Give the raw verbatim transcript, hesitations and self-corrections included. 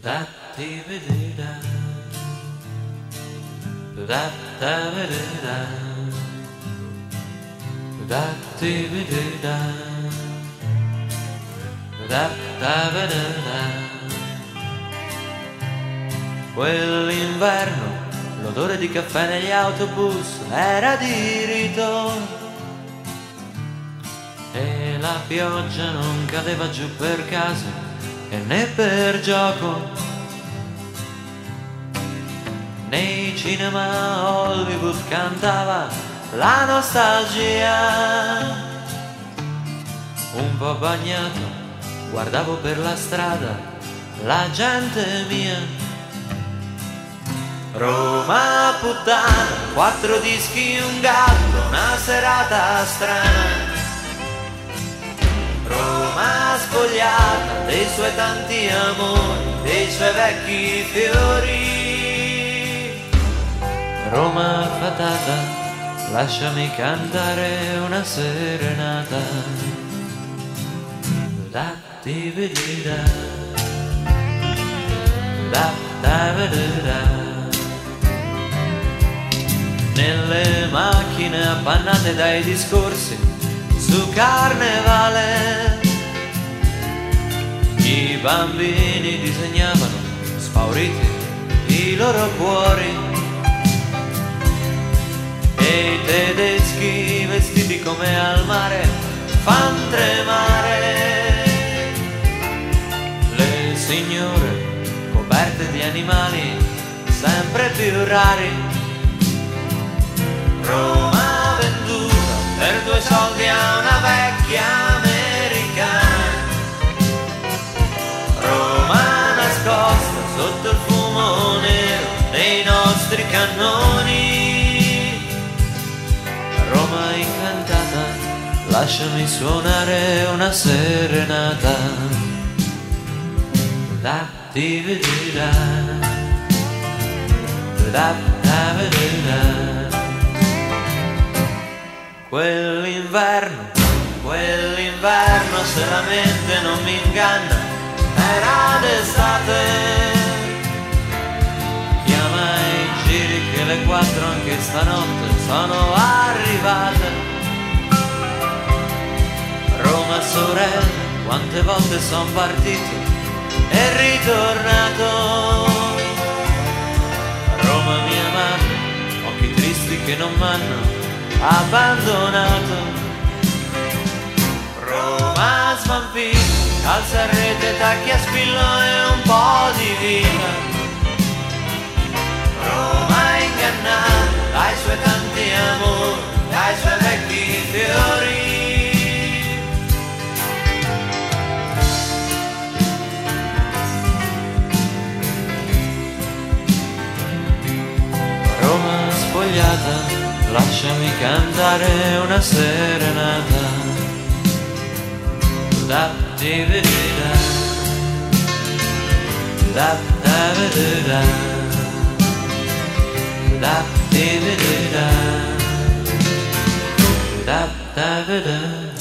da ti vedere, da da vedere, da ti vedere, da da vedere. Quell'inverno l'odore di caffè negli autobus era di ritorno e la pioggia non cadeva giù per caso e né per gioco. Nei cinema Hollywood cantava la nostalgia. Un po' bagnato guardavo per la strada la gente mia. Roma puttana, quattro dischi, un gatto, una serata strana. Roma spogliata dei suoi tanti amori, dei suoi vecchi fiori. Roma fatata, lasciami cantare una serenata. Da ti vedere, da da vedere. Nelle macchine appannate dai discorsi su carnevale, i bambini disegnavano spauriti i loro cuori e i tedeschi vestiti come al mare fan tremare le signore coperte di animali sempre più rari. Roma venduta per due soldi a una vecchia americana. Roma nascosta sotto il fumo nero dei nostri cannoni. Roma incantata, lasciami suonare una serenata. Da ti vedere, da da vedere. Quell'inverno, quell'inverno se la mente non mi inganna, era d'estate. Chiama i giri che le quattro anche stanotte sono arrivate. Roma sorella, quante volte son partito e ritornato. Roma mia madre, occhi tristi che non m'hanno abbandonato. Roma svampita, calza a rete, tacchi a spillo e un po' di vita. Roma ingannata dai suoi tanti amori, dai suoi vecchi fiori. Roma spogliata, lasciami cantare una serenata. Da ti vedere, da da vedere, da ti vedere, da da vedere.